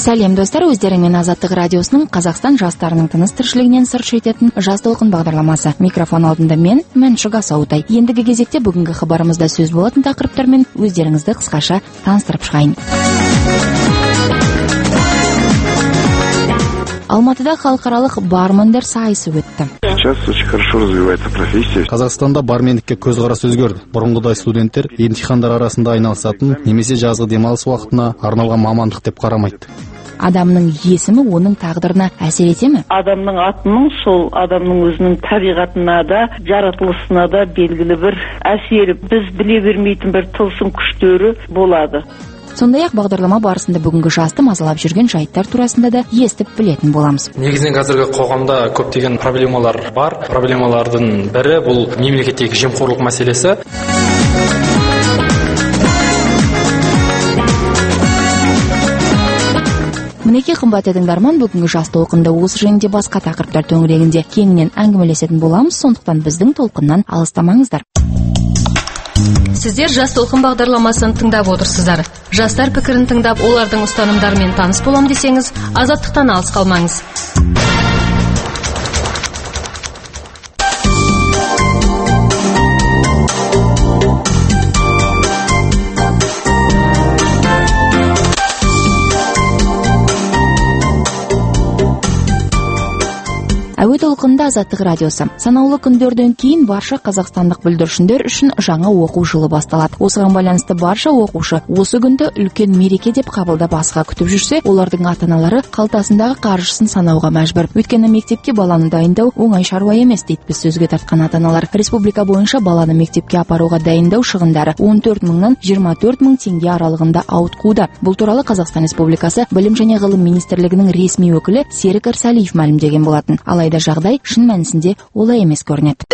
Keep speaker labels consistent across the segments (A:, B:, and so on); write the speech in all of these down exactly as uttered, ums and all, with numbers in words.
A: Сәлем достар, өздеріңмен Азаттық радиосының Қазақстан жастарының тыныс тіршілігінен сыр шертетін Жас толқын бағдарламасы. Микрофон алдында мен, Мәншүк Асаутай. Ендігі кезекте бүгінгі хабарымызда сөз болатын тақырыптармен өздеріңізді қысқаша таныстырып шығайын. Алматыда халықаралық бармендер сайысы өтті.
B: Сейчас очень хорошо развивается профессия.
C: Қазақстанда бармендікке көзқарас өзгерді. Бұрынғыдай студенттер емтихандар арасында айналысатын немесе жазғы демалыс уақытына арналған мамандық деп қарамайды.
A: Адамның есімі оның тағдырына әсер ете ме?
D: Адамның атының сол адамның өзінің табиғатына да, жаратылысына да белгілі бір әсері, біз біле бермейтін бір тылсым күштері болады.
A: Сондай-ақ бағдарлама барысында бүгінгі жасты мазалап жүрген жайттар турасында да естіп білетін боламыз.
E: Негізінен қазіргі қоғамда көптеген проблемалар бар. Проблемалардың бірі бұл мемлекеттегі жемқорлық мәселесі.
A: Мінеки қымбат тыңдарман, бүгінгі жас толқында осы жөнінде басқа тақырыптар төңірегінде кеңінен әңгімелесетін боламыз, сондықтан біздің толқыннан алыстамаңыздар.
F: Сіздер Жас толқын бағдарламасын тыңдап отырсыздар. Жастар пікірін тыңдап, олардың ұстанымдарымен таныс болам десеңіз, азаттықтан алыс қалмаңыз.
A: Әуе толқынында Азаттық радиосы. Санаулы күндерден кейін барша қазақстандық бүлдіршіндер үшін жаңа оқу жылы басталады. Осыған байланысты барша оқушы осы күнді үлкен мереке деп қабылдап асыға күтіп жүрсе, олардың ата-аналары қалтасындағы қаржысын санауға мәжбүр. Өйткені мектепке баланы дайындау оңай шаруа емес, дейді біз сөзге тартқан ата-аналар. Республика бойынша баланы мектепке апаруға дайындау шығындары он төрт мыңнан жиырма төрт мың теңге аралығында ауытқуда. Бұл туралы Қазақстан Республикасы Білім және ғылым министрлігінің ресми өкілі Серік Ырсалиев мәлімдеген болатын. Алайда жағдай шын мәнісінде олай емес көрінеді.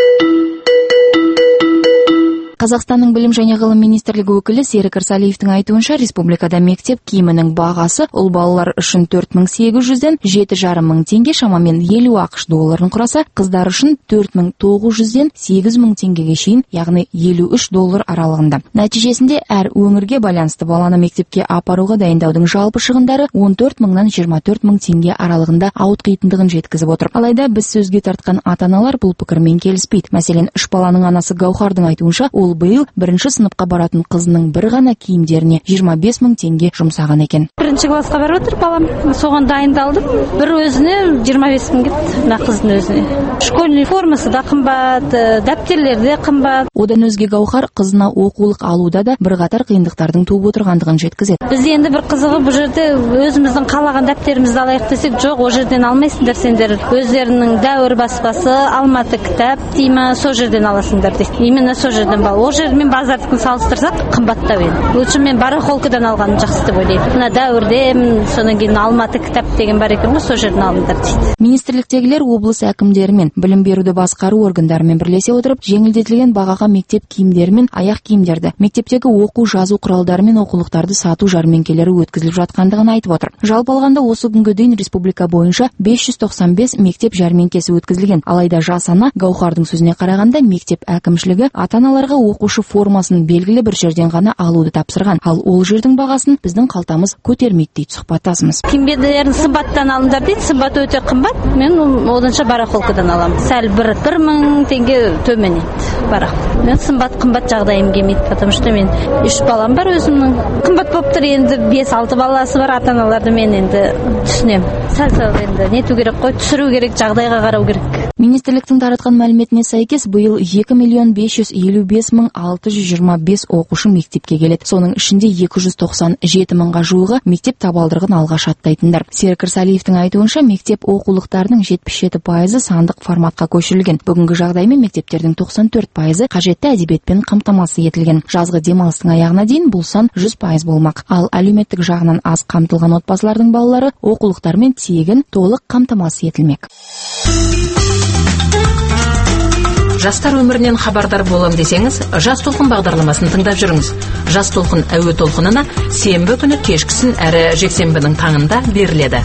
A: Қазақстанның білім және ғылым министрлігі өкілі Серік Ырсалиевтің айтуынша, республикада мектеп киімінің бағасы ұл балалар үшін төрт мың сегіз жүзден жеті жарым мың теңге, шамамен елу ақш долларын құраса, қыздар үшін төрт мың тоғыз жүзден сегіз мың теңгеге шейін, яғни елу үш доллар аралығында. Нәтижесінде әр өңірге байланысты баланы мектепке апаруға дайындаудың жалпы шығындары он төрт мыңнан жиырма төрт мың теңге аралығында ауытқитындығын жеткізіп отыр. Алайда біз сөзге тартқан ата-аналар бұл пікірмен келіспейді. Мәселен, үш баланың анасы Гаухардың айтуынша, ол биыл бірінші сыныпқа баратын қызының бір ғана киімдеріне жиырма бес мың теңге жұмсаған екен.
G: Бірінші классқа барып отыр балам, соған дайындалдым. Бір өзіне жиырма бес мың кетті, мына қыздың өзіне. Школьный формасы да қымбат, дәптерлер де қымбат.
A: Одан өзге Гаухар қызына оқулық алуда да бірқатар қиындықтардың туып отырғандығын жеткізеді.
G: Біз енді бір қызығы бұл жерде өзіміздің қалаған дәптерімізді алайық десек, жоқ, о жерден алмайсыңдар сендер. Өздерінің дәуір баспасы, Алматы кітап деймі, сол жерден аласыңдар дейді. Именно сол жерден бал. Ол жермен базардікін салыстырсақ, қымбаттау еді. Лучше мен барахолкадан алғаным жақсы деп ойлаймын. Мына дәуірде, содан кейін Алматы кітап деген бар екен ғой, сол жерден алыңдар дейді.
A: Министрліктегілер облыс әкімдерімен, білім беруді басқару органдарымен бірлесе отырып, жеңілдетілген бағаға мектеп киімдері мен аяқ киімдерді, мектептегі оқу жазу құралдары мен оқулықтарды сату жәрмеңкелері өткізіліп жатқандығын айтып отыр. Жалпы алғанда осы күнге дейін республика бойынша бес жүз тоқсан бес мектеп жәрмеңкесі өткізілген. Алайда жас ана Гаухардың сөзіне қарағанда, мектеп әкімшілігі ата-аналарға оқушы формасын белгілі бір жерден ғана алуды тапсырған. Ал ол жердің бағасын біздің қалтамыз көтермейді дейді сұхбаттасымыз.
G: Киімдерін сымбаттан алыңдар дейді, сымбат өте қымбат. Мен оданша барахолкадан аламын. Сәл бір бір мың теңге төмен еді барахол. Мен сымбат қымбат жағдайым келмейді, потому что мен үш балам бар өзімнің. Қымбат болып тұр, енді бес алты баласы бар ата-аналарды мен енді түсінем. Сәл-сәл енді нету керек қой, түсіру керек, жағдайға қарау керек.
A: Министрліктің таратқан мәліметіне сәйкес, биыл екі миллион бес жүз елу бес мың алты жүз жиырма бес оқушы мектепке келеді. Соның ішінде екі жүз тоқсан жеті мыңға жуығы мектеп табалдырығын алғаш аттайтындар. Серік Ырсалиевтің айтуынша, мектеп оқулықтарының жетпіс жеті пайызы сандық форматқа көшірілген. Бүгінгі жағдаймен мектептердің тоқсан төрт пайызы қажетті әдебиетпен қамтамасыз етілген. Жазғы демалыстың аяғына дейін бұл сан жүз пайыз болмақ. Ал әлеуметтік жағынан аз қамтылған отбасылардың балалары оқулықтармен тегін толық қамтамасыз етілмек.
F: Жастар өмірінен хабардар болам десеңіз, Жас толқын бағдарламасын тыңдап жүріңіз. Жас толқын әуе толқынына сенбі күні кешкісін әрі жексенбінің таңында беріледі.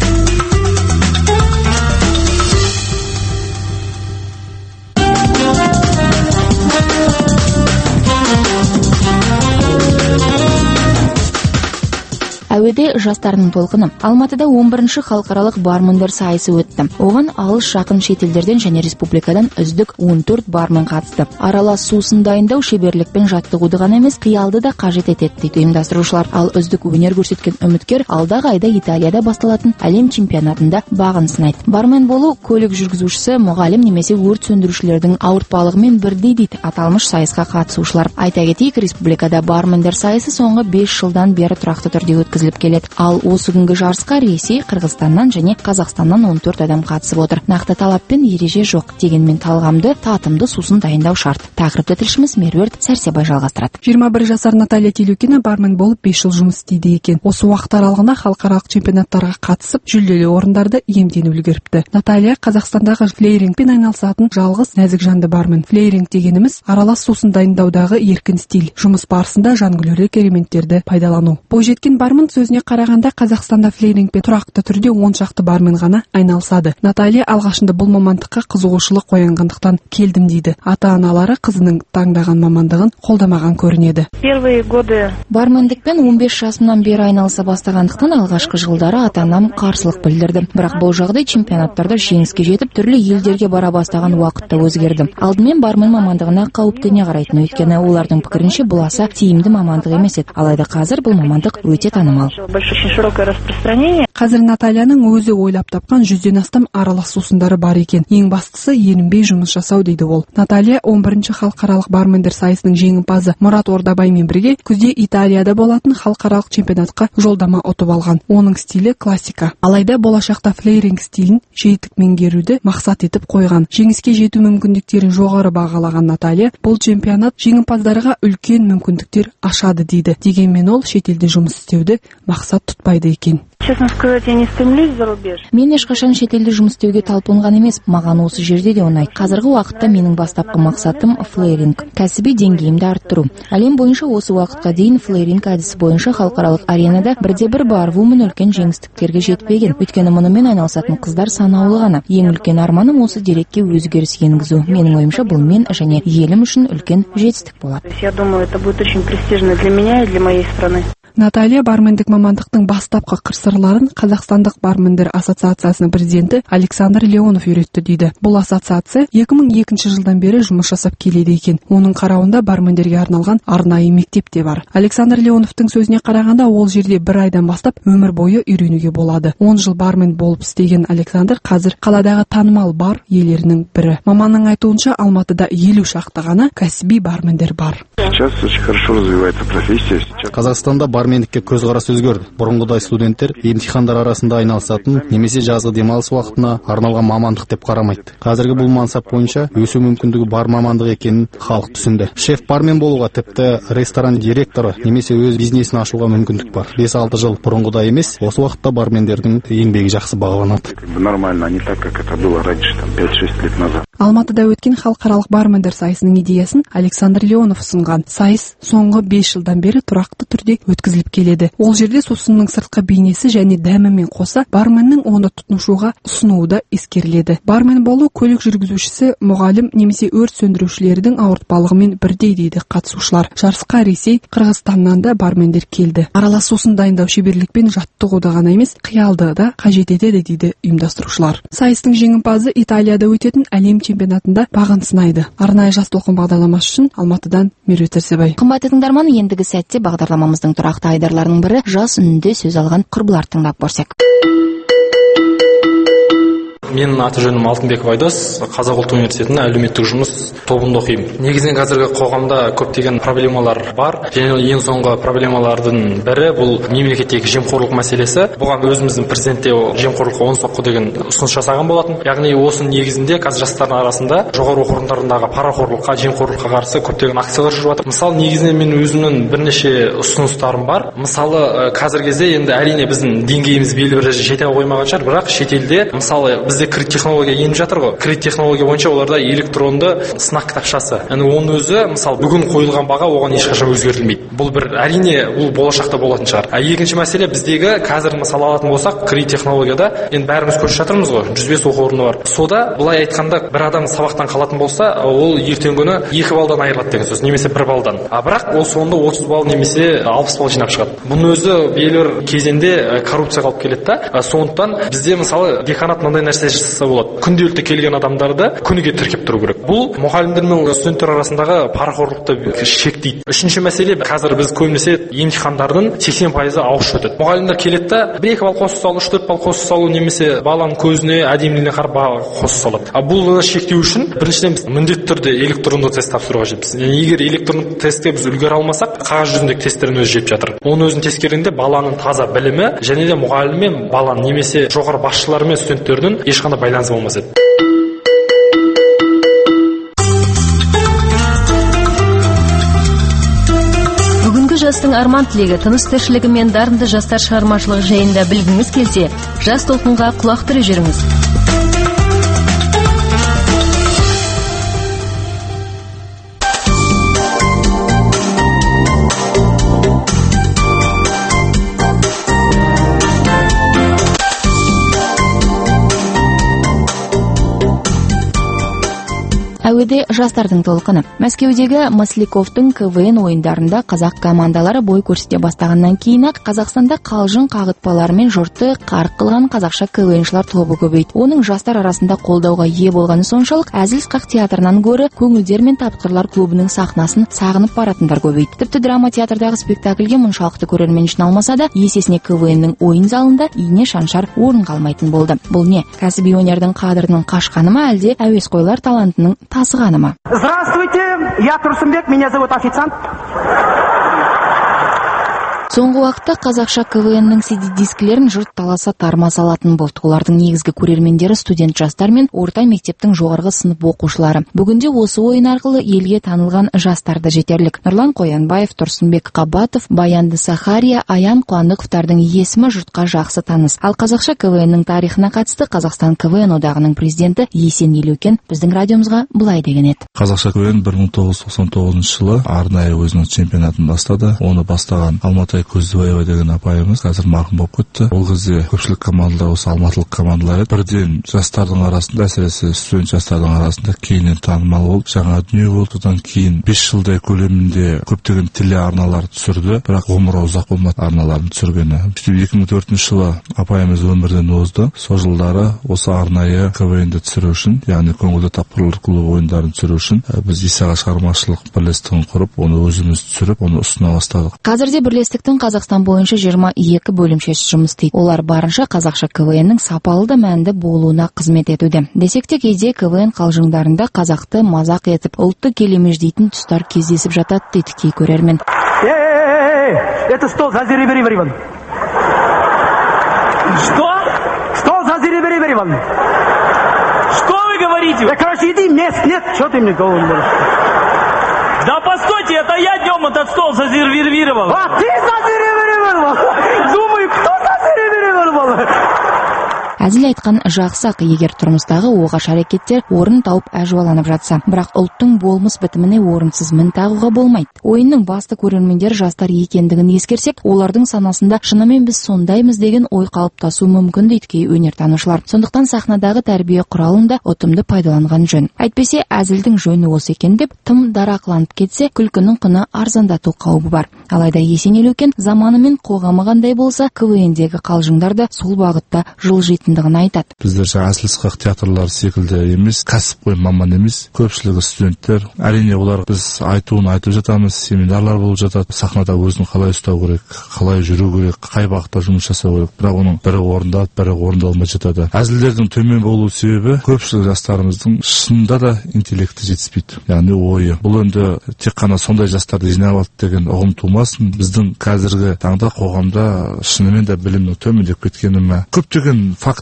A: Әуе Ақтөбеде жастардың толқыны. Алматыда он бірінші халықаралық бармендер сайысы өтті. Оған алыс жақын шетелдерден және республикадан үздік он төрт бармен қатысты. Аралас сусын дайындау шеберлікпен жаттығуды ғана емес, қиялды да қажет етеді дейді ұйымдастырушылар. Ал үздік өнер көрсеткен үміткер алдағы айда Италияда басталатын әлем чемпионатында бағын сынайды. Бармен болу көлік жүргізушісі, мұғалім немесе өрт сөндірушілердің ауыртпалығымен бірдей дейді аталмыш сайысқа қатысушылар. Айта кетейік, республикада бармендер сайысы соңғы бес жылдан бері тұрақты түрде өткізіліп келеді. Ал осы күнгі жарысқа Ресей, Қырғызстаннан және Қазақстаннан он төрт адам қатысып отыр. Нақты талап пен ереже жоқ, дегенмен талғамды, татымды сусын дайындау шарт. Тақырыпты тілшіміз Меруерт Сәрсебай жалғастырады.
H: жиырма бір жасар Наталья Телюкина бармен болып бес жыл жұмыс істейді екен. Осы уақыт аралығында халықаралық чемпионаттарға қатысып, жүлделі орындарды иемденіп үлгеріпті. Наталья Қазақстандағы флейрингпен айналысатын жалғыз нәзік жанды бармен. Флейринг дегеніміз аралас сусын дайындаудағы еркін стиль. Жұмыс барысында жангүлерлік элементтерді пайдалану. Бойжеткен бармен сөзіне қарағанда Қазақстанда флейрингпен тұрақты түрде он шақты бармен ғана айналысады. Наталья алғашында бұл мамандыққа қызығушылық қоянғандықтан келдім дейді. Ата-аналары қызының таңдаған мамандығын қолдамаған көрінеді.
D: Первые годы
A: бармендікпен он бес жасымнан бері айналыса бастағандықтан алғашқы жылдары ата-анам қарсылық білдірді. Бірақ бұл жағдай чемпионаттарда жеңіске жетіп, түрлі елдерге бара бастаған уақытта өзгерді. Алдымен бармен мамандығына қауіптене қарайтын, өйткені олардың пікірінше бұл аса тиімді мамандық емес еді. Алайда қазір бұл мамандық өте танымал.
H: Қазір Натальяның өзі ойлап тапқан жүзден астам аралас сусындары бар екен. Ең бастысы ерінбей жұмыс жасау дейді ол. Наталья он бірінші халықаралық бармендер сайысының жеңімпазы Мұрат Ордабаймен бірге күзде Италияда болатын халықаралық чемпионатқа жолдама ұтып алған. Оның стилі классика. Алайда болашақта флейринг стилін жетік меңгеруді мақсат етіп қойған. Жеңіске жету мүмкіндіктерін жоғары бағалаған Наталья бұл чемпионат жеңімпаздарға үлкен мүмкіндіктер ашады дейді. Дегенмен ол шетелде жұмыс істеуді мақсат тұтпайды екен.
D: Честно сказать, я не стремлюсь за рубеж.
A: Мен ешқашан шетелде жұмыс істеуге талпынған емес, маған осы жерде де ұнайды. Қазіргі уақытта менің бастапқы мақсатым флейринг, кәсіби деңгейімді арттыру. Әлем бойынша осы уақытқа дейін флейринг әдісі бойынша халықаралық аренада бірде бір бар вумен үлкен жеңістіктерге жетпеген. Өйткені мұнымен айналысатын қыздар санаулы ғана. Ең үлкен арманым осы дерекке өзгеріс енгізу. Менің ойымша бұл мен және елім үшін үлкен жетістік болады.
D: Я думаю, это будет очень престижно для меня и для моей страны.
H: Наталья бармендік мамандықтың бастапқы қыр-сырларын Қазақстандық бармендер ассоциациясының президенті Александр Леонов үйретті дейді. Бұл ассоциация екі мың екінші жылдан бері жұмыс жасап келеді екен. Оның қарауында бармендерге арналған арнайы мектеп те бар. Александр Леоновтың сөзіне қарағанда ол жерде бір айдан бастап өмір бойы үйренуге болады. он жыл бармен болып істеген Александр қазір қаладағы танымал бар иелерінің бірі. Маманның айтуынша Алматыда елу шақты ғана кәсіби бармендер бар.
B: Сейчас очень хорошо развивается профессия.
C: Қазақстанда бармендікке көзқарас өзгерді. Бұрынғыдай студенттер емтихандар арасында айналысатын немесе жазғы демалыс уақытына арналған мамандық деп қарамайды. Қазіргі бұл мансап бойынша өсу мүмкіндігі бар мамандық екенін халық түсінді. Шеф бармен болуға, тіпті ресторан директоры немесе өз бизнесін ашуға мүмкіндік бар. бес алты жыл бұрынғыдай емес, осы уақытта бармендердің еңбегі жақсы бағаланады.
B: Нормально, не так, как это было раньше, там пять-шесть лет назад.
H: Алматыда өткен халықаралық бармендер сайысының идеясын Александр Леонов ұсынған. Сайыс соңғы бес жылдан бері тұрақты түрде өткізіліп келеді. Ол жерде сусынның сыртқы бейнесі және дәмімен қоса барменнің оны тұтынушыға ұсынуы да ескеріледі. Бармен болу көлік жүргізушісі, мұғалім немесе өрт сөндірушілердің ауыртпалығымен бірдей дейді қатысушылар. Жарысқа Ресей, Қырғызстаннан да бармендер келді. Аралас сусын дайындау шеберлікпен жаттығуды ғана емес, қиялды да қажет етеді дейді ұйымдастырушылар. Сайыстың жеңімпазы Италияда өтетін әлем чемпионатында бағын сынайды. Арнайы жас толқын бағдарламасы үшін Алматыдан Меруерт Сәрсебай.
A: Қымбатты тыңдарман, ендігі сәтте бағдарламамыздың тұрақты айдарларының бірі жас үнінде сөз алған құрбылар тыңдап көрсек.
E: Менің аты жөнім Алтынбеков Айдос, Қазақ ұлттық университетінің әлеуметтік жұмыс тобында оқимын. Негізінен қазіргі қоғамда көптеген проблемалар бар. Және ең соңғы проблемалардың бірі бұл мемлекеттегі жемқорлық мәселесі. Бұған өзіміздің президент те жемқорлыққа оң соққы деген ұсыныс жасаған болатын. Яғни осының негізінде қазір жастардың арасында жоғары оқу орындарындағы парақорлыққа, жемқорлыққа қарсы көптеген акциялар жүріп жатыр. Мысалы, негізінен мен өзімнің бірнеше ұсыныстарым бар. Мысалы, қазіргі кезде енді әрине біздің деңгейіміз белгілі бір жете қоймаған шығар, бірақ шетелде мысалы бізде бізде кредит технология еніп жатыр ғой. Кредит технология бойынша оларда электронды сынақ кітапшасы. Яғни оның өзі мысалы бүгін қойылған баға оған ешқашан өзгертілмейді. Бұл бір әрине бұл болашақта болатын шығар. А екінші мәселе біздегі қазір мысалы алатын болсақ кредит технологияда енді бәріміз көріп жатырмыз ғой, жүз бес оқу орны бар. Сода былай айтқанда бір адам сабақтан қалатын болса, ол ертеңгі күні екі балдан айырылады деген сөз, немесе бір балдан. А бірақ ол соңында отыз балл немесе алпыс балл жинап шығады. Бұның өзі белгілі кезеңде коррупцияға алып келеді да. Сондықтан бізде мысалы деканат мынандай нәрсе жасаса болады. Күнделікті келген адамдарды күніге тіркеп тұру керек. Бұл мұғалімдер мен студенттер арасындағы парақорлықты шектейді. Үшінші мәселе, қазір біз көбінесе емтихандардың сексен пайызы ауызша өтеді. Мұғалімдер келеді да бір екі балл қосып салу, үш төрт балл қосып салу немесе баланың көзіне, әдемілігіне қарап қосып салады. А бұл шектеу үшін біріншіден біз міндетті түрде электронды тест тапсыруға жетпіз. Яғни егер электронды тестке біз үлгере алмасақ, қағаз жүзіндегі тесттердің өзі жетіп жатыр. Оның өзін тескергенде баланың таза білімі және де мұғалім мен баланың немесе жоғары басшылары мен студенттердің ешқандай байланысы болмас еді.
I: Бүгінгі жастың арман тілегі, тыныс тіршілігі мен дарынды жастар шығармашылығы жайында білгіңіз келсе, жас толқынға құлақ түре жүріңіз.
A: Әуеде жастардың толқыны. Мәскеудегі Масляковтың КВН ойындарында қазақ командалары бой көрсете бастағаннан кейін-ақ Қазақстанда қалжың қағытпалары мен жұртты қарық қылған қазақша КВНшылар тобы көбейді. Оның жастар арасында қолдауға ие болғаны соншалық, әзіл-сықақ театрынан гөрі көңілдер мен тапқырлар клубының сахнасын сағынып баратындар көбейді. Тіпті драма театрдағы спектакльге мұншалықты көрермен жиналмаса да, есесіне КВНнің ойын залында ине шаншар орын қалмайтын болды. Бұл не? Кәсіби өнердің қадірінің қашқаны ма, әлде әуесқойлар талантының тасығаны ма?
J: Здравствуйте, я Турсынбек, меня зовут официант.
A: Соңғы уақытта қазақша КВНнің си ди-дискілерін жұрт таласа тарма салатын болды. Олардың негізгі көрермендері студент жастар мен орта мектептің жоғарғы сынып оқушылары. Бүгінде осы ойын арқылы елге танылған жастарды жетерлік. Нұрлан Қоянбаев, Тұрсынбек Қабатов, Баянды Сахария, Аян Қуандықовтардың есімі жұртқа жақсы таныс. Ал қазақша КВНнің тарихына қатысты Қазақстан КВН одағының президенті Есен Елеукен біздің радиомызға былай деген еді.
K: Қазақша КВН бір мың тоғыз жүз тоқсан тоғызыншы жылы арнайы өзінің чемпионатын бастады. Оны бастаған Алматай Көздібаева деген апайымыз қазір марқұм болып кетті. Ол кезде көпшілік командалар осы алматылық командалар еді. Бірден жастардың арасында, әсіресе студент жастардың арасында кейіннен танымал болды. Жаңа дүние болды. Одан кейін бес жылдай көлемінде көптеген телеарналар түсірді, бірақ ғұмыры ұзақ болмады арналарын түсіргені. екі мың төртінші жылы апайымыз өмірден озды. Сол жылдары осы арнайы КВНді түсіру үшін, яғни көңілді тапқырлар клубы ойындарын түсіру үшін біз исаға шығармашылық бірлестігін құрып, оны өзіміз түсіріп, оны ұсына бастадық.
A: Қазірде бірлестіктің Қазақстан бойынша жиырма екі бөлімшесі жұмыс істейді. Олар барынша қазақша КВНнің сапалы да мәнді болуына қызмет етуде. Десек те кейде КВН қалжыңдарында қазақты мазақ етіп, ұлтты келемеждейтін тұстар кездесіп жатады дейді кей көрермен.
J: Эй, это стол за Зеребереван. Что? Стол за Зеребереван. Что вы говорите? Да, короче, иди, мест нет, что ты мне говоришь? Да постойте, это я днем этот стол зазервировал. А ты зазервировал? Думаю, кто зазервировал?
A: Әзіл айтқан жақсы-ақ, егер тұрмыстағы оғаш әрекеттер орын тауып әжуаланып жатса, бірақ ұлттың болмыс бітіміне орынсыз мін тағуға болмайды. Ойынның басты көрермендер жастар екендігін ескерсек, олардың санасында шынымен біз сондаймыз деген ой қалыптасуы мүмкін дейді кей өнертанушылар. Сондықтан сахнадағы тәрбие құралын да ұтымды пайдаланған жөн. Әйтпесе әзілдің жөні осы екен деп тым дарақланып кетсе, күлкінің құны арзандату қаупі бар. Алайда Есен Елеукен заманы мен қоғамы қандай болса, КВНдегі қалжыңдар да сол бағытта жылжитындығын айтады.
K: Біздер жаңа әзіл-сықақ театрлар секілді емес, кәсіпқой маман емес, көпшілігі студенттер. Әрине олар біз айтуын айтып жатамыз, семинарлар болып жатады. Сахнада өзін қалай ұстау керек, қалай жүру керек, қай бағытта жұмыс жасау керек. Бірақ оның бірі орындалып, бірі орындалмай жатады. Әзілдердің төмен болу себебі көпшілік жастарымыздың шынында да интеллекті жетіспейді. Яғни ойы. Бұл енді тек қана сондай жастарды жинап алды деген ұғым тумасын. Біздің қазіргі таңда қоғамда шынымен де білімнің төмендеп кеткені ме? Көптеген факт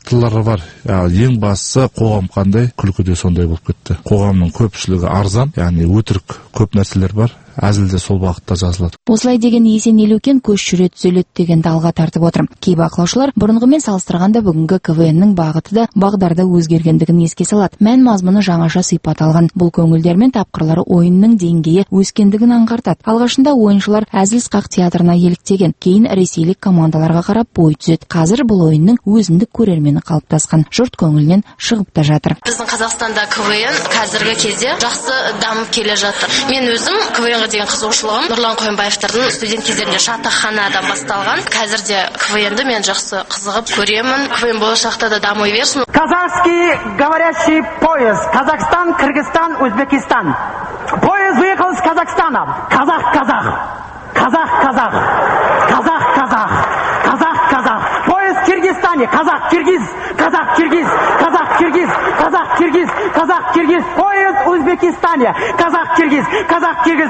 K: факторлары бар. Ең бастысы қоғам қандай, күлкі де сондай болып кетті. Қоғамның көпшілігі арзан, яғни өтірік көп нәрселер бар. Әзілде сол бағытта жазылады.
A: Осылай деген Есен Елеукен көш жүре түзеледі дегенді алға тартып отыр. Кей бақылаушылар бұрынғымен салыстырғанда бүгінгі КВНнің бағыты да бағдарда өзгергендігін еске салады. Мән мазмұны жаңаша сипат алған. Бұл көңілдер мен тапқырлары ойынның деңгейі өскендігін аңғартады. Алғашында ойыншылар әзіл-сықақ театрына еліктеген, кейін ресейлік командаларға қарап бой түзеді. Қазір бұл ойынның өзіндік көрермені қалыптасқан. Жұрт көңілінен шығып та жатыр.
L: Біздің Қазақстанда КВН қазіргі кезде жақсы дамып келе жатыр. Мен өзім КВН деген қызығушылығым Нұрлан Қойынбаевтардың студент кездерінде шатақханадан басталған. Қазірде КВНді мен жақсы қызығып көремін. КВН болашақта да дамый берсін.
J: Казахский говорящий поезд. Казахстан, Кыргызстан, Өзбекистан. Поезд выехал из Казахстана. Казах, казах. Казах, казах. Казах, казах. Казах, казах. Поезд в Киргизстане. Казах, киргиз. Казах, киргиз. Казах, киргиз. Казах, киргиз. Казах, киргиз. Поезд в Узбекистане. Казах, киргиз. Казах, киргиз.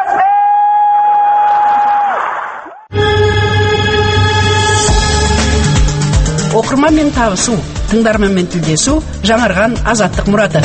M: Оқырманмен табысу, тыңдарманмен тілдесу, жаңарған азаттық мұраты.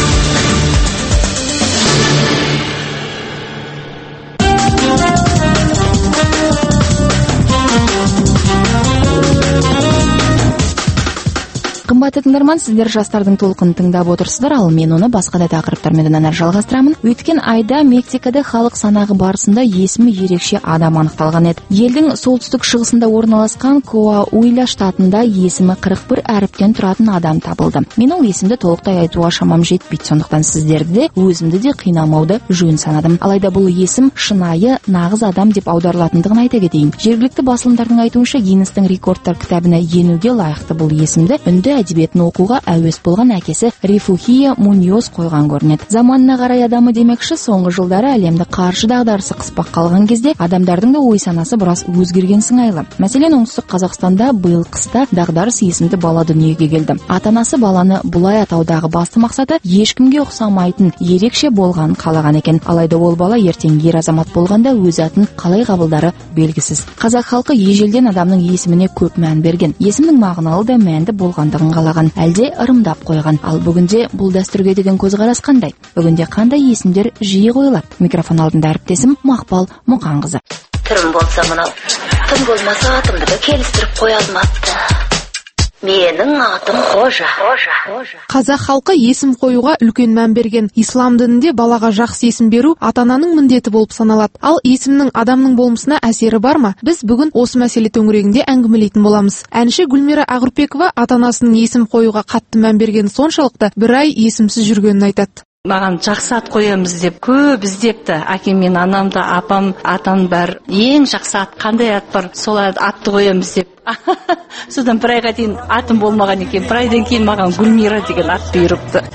A: Қымбатты тыңдарман, сіздер жастардың толқынын тыңдап отырсыздар, ал мен оны басқа да тақырыптармен әрі жалғастырамын. Өткен айда Мексикада халық санағы барысында есімі ерекше адам анықталған еді. Елдің солтүстік шығысында орналасқан Коауиля штатында есімі қырық бір әріптен тұратын адам табылды. Мен ол есімді толықтай айтуға шамам жетпейді, сондықтан сіздерді де өзімді де қинамауды жөн санадым. Алайда бұл есім шынайы нағыз адам деп аударылатындығын айта кетейін. Жергілікті басылымдардың айтуынша Гиннестің рекордтар кітабына енуге лайықты бұл есімді үнді әдебиетін оқуға әуес болған әкесі Рефухия Муньоз қойған көрінеді. Заманына қарай адамы демекші, соңғы жылдары әлемді қаржы дағдарысы қыспақ қалған кезде адамдардың да ой санасы біраз өзгерген сыңайлы. Мәселен, оңтүстік Қазақстанда биыл қыста дағдарыс есімді бала дүниеге келді. Ата-анасы баланы бұлай атаудағы басты мақсаты ешкімге ұқсамайтын, ерекше болған қалаған екен. Алайда ол бала ертең ер азамат болғанда өз атын қалай қабылдары белгісіз. Қазақ халқы ежелден адамның есіміне көп мән берген. Есімнің мағыналы да мәнді болғандығын қалаған, әлде ырымдап қойған. Ал бүгінде бұл дәстүрге деген көзқарас қандай? Бүгінде қандай есімдер жиі қойылады? Микрофон алдында әріптесім Мақпал Мұқанқызы.
N: Түрім болса мынау, тым болмаса атымды да келістіріп қоя алмапты. Менің атым Қожа.
O: Қазақ халқы есім қоюға үлкен мән берген. Ислам дінінде балаға жақсы есім беру ата-ананың міндеті болып саналады. Ал есімнің адамның болмысына әсері бар ма? Біз бүгін осы мәселе төңірегінде әңгімелейтін боламыз. Әнші Гүлмира Ағұрпекова ата-анасының есім қоюға қатты мән берген соншалықты бір ай есімсіз жүргенін айтады.
P: Маған жақсы ат қоямыз деп көп іздепті. Әкем мен анам да, апам, атам бар. Ең жақсы ат қандай ат бар? Сол атты қоямыз деп. Содан бір айға дейін атым болмаған екен. Бір айдан кейін маған Гүлмира деген ат бұйырыпты.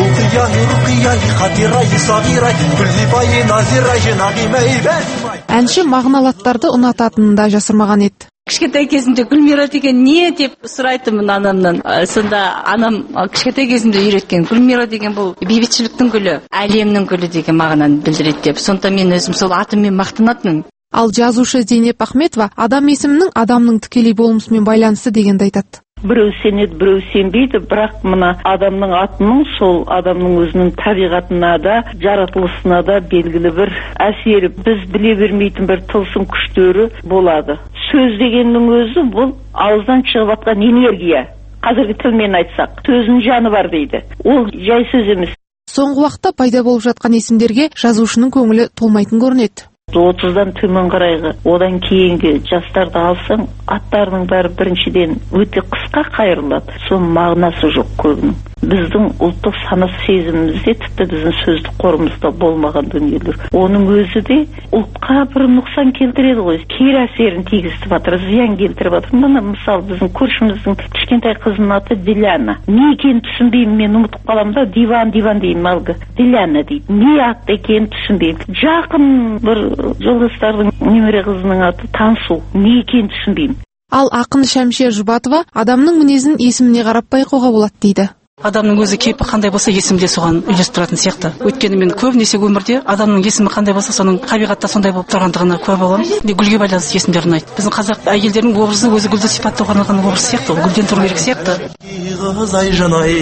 O: Әнші мағыналы аттарды ұнататынын да жасырмаған еді.
P: Кішкентай кезімде Гүлмира деген не деп сұрайтынмын анамнан. Сонда анам кішкентай кезімде үйреткен. Гүлмира деген бұл бейбітшіліктің гүлі, әлемнің гүлі деген мағынаны білдіреді деп. Сонда мен өзім сол атыммен мақтанатынмын.
O: Ал жазушы Зейнеп Ахметова адам есімінің адамның тікелей болмысымен байланысты дегенді айтады.
D: Біреу сенеді, біреу сенбейді, бірақ мына адамның атының сол адамның өзінің табиғатына да, жаратылысына да белгілі бір әсері, біз біле бермейтін бір тылсым күштері болады. Сөз дегеннің өзі бұл ауыздан шығып жатқан энергия. Қазіргі тілмен айтсақ, сөздің жаны бар дейді. Ол жай сөз емес.
O: Соңғы уақытта пайда болып жатқан есімдерге жазушының көңілі толмайтын көрінеді.
D: отыздан төмен қарайғы, одан кейінгі жастарды алсаң, аттарының бәрі біріншіден өте қысқа қайырылады. Соның мағынасы жоқ көбінің. Біздің ұлттық сана сезімімізде, тіпті біздің сөздік қорымызда болмаған дүниелер. Оның өзі де ұлтқа бір нұқсан келтіреді ғой. Кері әсерін тигізіп жатыр, зиян келтіріп жатыр. Мына мысалы біздің көршіміздің кішкентай қызының аты Диляна. Не екенін түсінбеймін, мен ұмытып қаламын да, диван диван деймін алғы. Диляна дейді. Не аты екенін түсінбеймін. Жақын бір жолдастардың немере қызының аты Тансу. Не екенін түсінбеймін.
O: Ал ақын Шәмшия Жұбатова адамның мінезін есіміне қарап байқауға болады дейді.
Q: Адамның өзі кейпі қандай болса, есімде соған үйлестіретін сияқты. Өйткені мен көбінесе өмірде адамның есімі қандай болса, соның табиғатта сондай болып тұрғандығына куә боламын. Гүлге байланысты есімдер ұнайды. Біздің қазақ әйелдерінің образы өзі гүлді сипаттауға арналған образ сияқты, ол гүлден тұру керек сияқты.
R: Қыз Айжанай,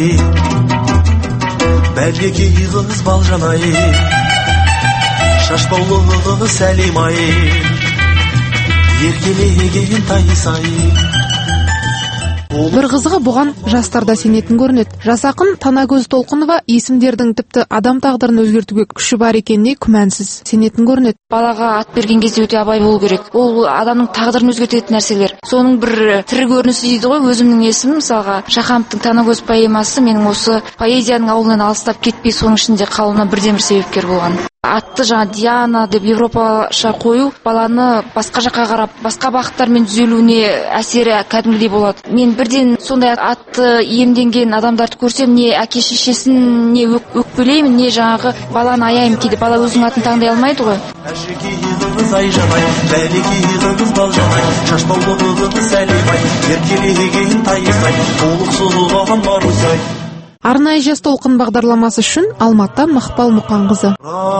R: бәлге қыз Балжанай, шашбаулы Сәлимай, еркелеген Тайсай.
O: Бір қызығы бұған жастар да сенетін көрінеді. Жас ақын Танагөз Толқынова есімдердің тіпті адам тағдырын өзгертуге күші бар екеніне күмәнсіз сенетін көрінеді.
A: Балаға ат берген кезде өте абай болу керек. Ол адамның тағдырын өзгертетін нәрселер. Соның бір тірі көрінісі дейді ғой. Өзімнің есімім мысалға Шахановтың Танагөз поэмасы менің осы поэзияның ауылынан алыстап кетпей соның ішінде қалуына бірден бір себепкер болған. Атты жаңа Диана деп европаша қою баланы басқа жаққа қарап, басқа бағыттармен түзелуіне әсері кәдімгідей болады. Мен бірден сондай атты иемденген адамдарды көрсем, не әке шешесін не өкпелеймін, не жаңағы баланы аяймын. Кейде бала өзінің атын таңдай алмайды ғой.
R: Қыз Айжанай, бәлеге қыз Балжанай, шашбаулы қыз Сәлимай, еркелеген Тайсай, толықсыз Марусай.
O: Арнайы жас толқын бағдарламасы үшін Алматыдан Мақпал Мұқанқызы.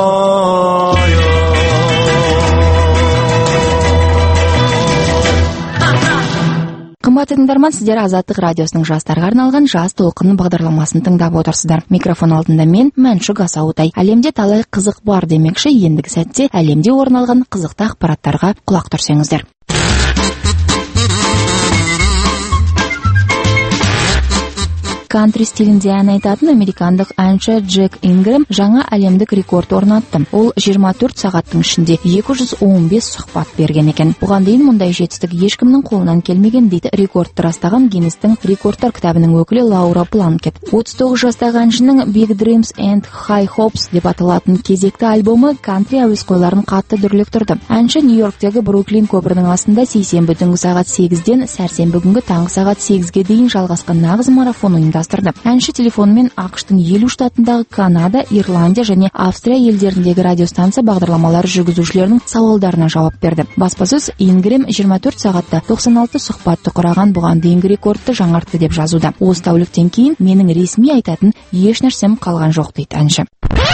A: Қымбатты тыңдарман, сіздер Азаттық радиосының жастарға арналған жас толқын бағдарламасын тыңдап отырсыздар. Микрофон алдында мен Мәншүк Асаутай. Әлемде талай қызық бар демекші, ендігі сәтте әлемде орын алған қызықты ақпараттарға құлақ түрсеңіздер. Кантри стилінде ән айтатын американдық әнші Джек Ингрэм жаңа әлемдік рекорд орнатты. Ол жиырма төрт сағаттың ішінде екі жүз он бес сұхбат берген екен. Бұған дейін мұндай жетістік ешкімнің қолынан келмеген дейді рекордты растаған Гиннестің рекордтар кітабының өкілі Лаура Планкет. отыз тоғыз жастағы әншінің Big Dreams and High Hopes деп аталатын кезекті альбомы кантри әуесқойларын қатты дүрліктірді. Әнші Нью-Йорктегі Бруклин көпірінің астында сейсенбі түнгі сағат сегізден сәрсенбі күнгі таңғы сағат сегізге дейін жалғасқан нағыз марафон ұйымдастырды. Әнші телефонымен ақштың елу штатындағы Канада, Ирландия және Австрия елдеріндегі радиостанция бағдарламалары жүргізушілерінің сауалдарына жауап берді. Баспасөз Ингрэм жиырма төрт сағатта тоқсан алты сұхбатты құраған бұған дейінгі рекордты жаңартты деп жазуда. Осы тәуліктен кейін менің ресми айтатын еш нәрсем қалған жоқ дейді әнші.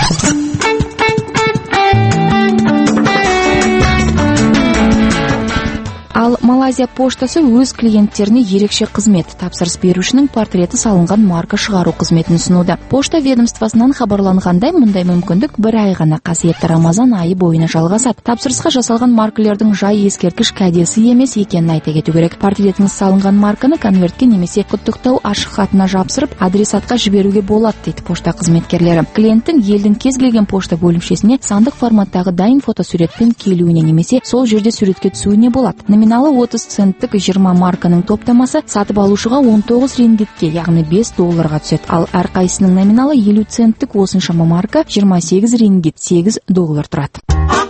A: Ал Малайзия поштасы өз клиенттеріне ерекше қызмет, тапсырыс берушінің портреті салынған марка шығару қызметін ұсынуда. Пошта ведомствосынан хабарланғандай, мұндай мүмкіндік бір ай ғана қасиетті Рамазан айы бойына жалғасады. Тапсырысқа жасалған маркалердің жай ескерткіш кәдесі емес екенін айта кету керек. Портретіңіз салынған марканы конвертке немесе құттықтау ашық хатына жапсырып, адресатқа жіберуге болады дейді пошта қызметкерлері. Клиенттің елдің кез келген пошта бөлімшесіне сандық форматтағы дайын фотосуретпен келуіне немесе сол жерде суретке түсуіне болады. Номиналы отыз центтік жиырма марканың топтамасы сатып алушыға он тоғыз рингитке, яғни бес долларға түседі. Ал әрқайсының номиналы елу центтік осыншама марка жиырма сегіз рингит, сегіз доллар тұрады.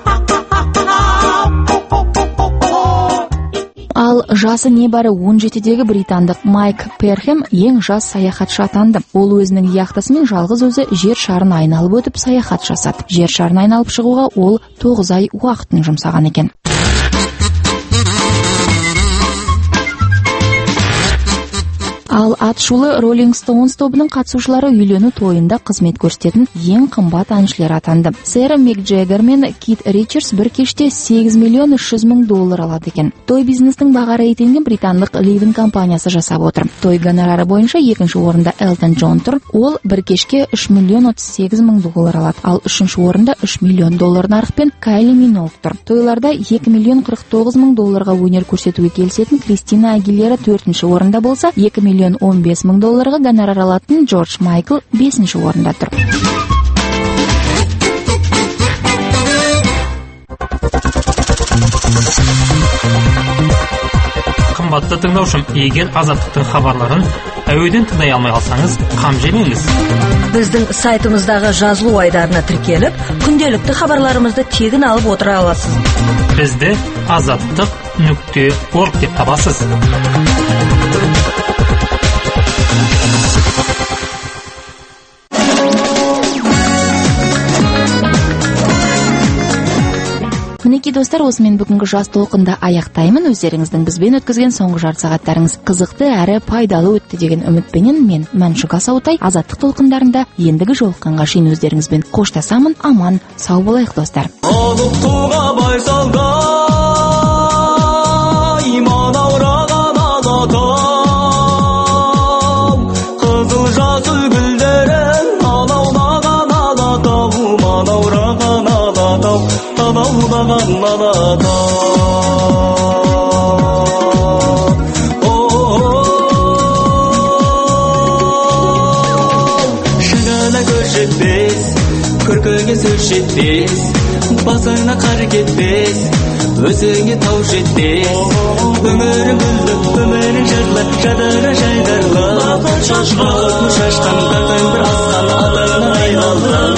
A: Ал жасы небәрі он жетідегі британдық Майк Перхем ең жас саяхатшы атанды. Ол өзінің яхтасымен жалғыз өзі жер шарын айналып өтіп саяхат жасады. Жер шарын айналып шығуға ол тоғыз ай уақытын жұмсаған екен. Ал атшулы Rolling Stones тобының қатысушылары үйлену тойында қызмет көрсететін ең қымбат әншілер атанды. Сэр Мик Джеггер мен Кит Ричардс бір кеште сегіз миллион үш жүз мың доллар алады екен. Той бизнестің баға рейтингін британдық Living компаниясы жасап отыр. Той гонорары бойынша екінші орында Элтон Джон тұр. Ол бір кешке үш миллион отыз сегіз мың доллар алады. Ал үшінші орында үш миллион доллар нарықпен Кайли Миноуг тұр. Тойларда екі миллион қырық тоғыз мың долларға өнер көрсетуге келісетін Кристина Агилера төртінші орында болса, екі миллион он бес мың долларға гонорар алатын Джордж Майкл бесінші орында тұр.
S: Қымбатты тыңдаушым, егер Азаттықтың хабарларын әуеден тыңдай алмай қалсаңыз, қам жемеңіз.
T: Біздің сайтымыздағы жазылу айдарына тіркеліп, күнделікті хабарларымызды тегін алып отыра аласыз.
S: Бізді азаттық нүкте орг деп табасыз.
A: Міне Мінекей достар, осымен бүгінгі жас толқында аяқтаймын. Өздеріңіздің бізбен өткізген соңғы жарты сағаттарыңыз қызықты әрі пайдалы өтті деген үмітпенен мен Мәншүк Асаутай азаттық толқындарында ендігі жолыққанға шейін өздеріңізбен қоштасамын. Аман, сау болайық достар.
R: иман аураған алатау, қызыл жасыл гүлдерін алаулаған алатау, иман аураған алатау, алаулаған алатау. Шыңына көршетпес, көркіңе сөз жетпес, басыңа қар кетпес, өзіңе тау жетпес. Өмірің гүлді, өмірің жырлы, жадыры жайдарлы, шашқан шашқан бір асқан атыңа айналды.